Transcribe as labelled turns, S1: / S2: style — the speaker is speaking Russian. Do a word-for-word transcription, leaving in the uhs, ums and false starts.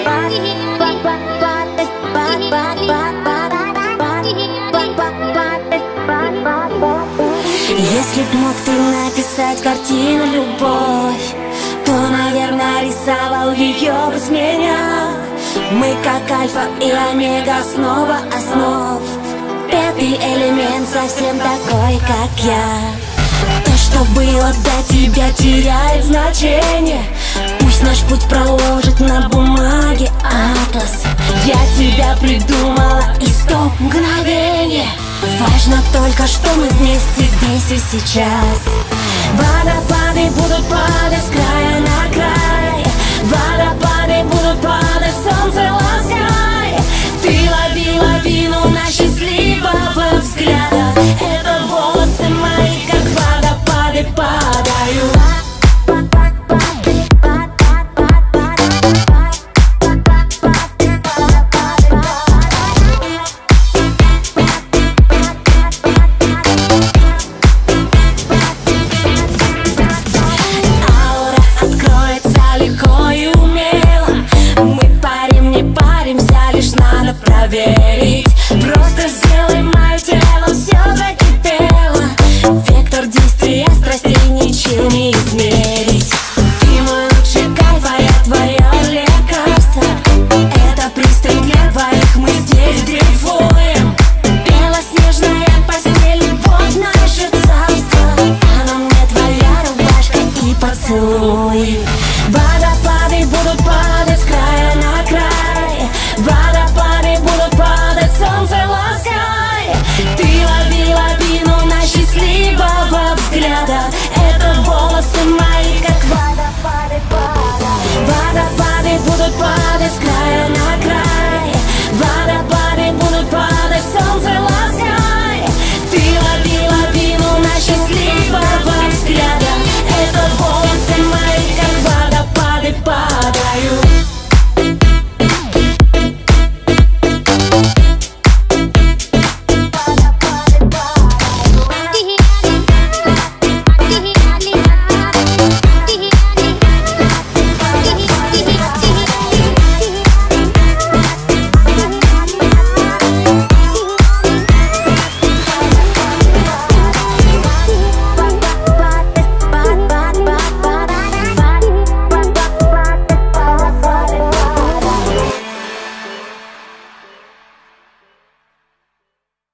S1: Если б мог ты написать картину «Любовь», то, наверное, рисовал ее без меня. Мы как альфа и омега, основа основ. Пятый элемент совсем такой, как я. То, что было до тебя, теряет значение. Пусть наш путь проложит на бумаге атлас. Я тебя придумала и стоп мгновение. Важно только, что мы вместе здесь и сейчас. Водопады будут падать с края на край. Водопады будут падать, солнце ласкает.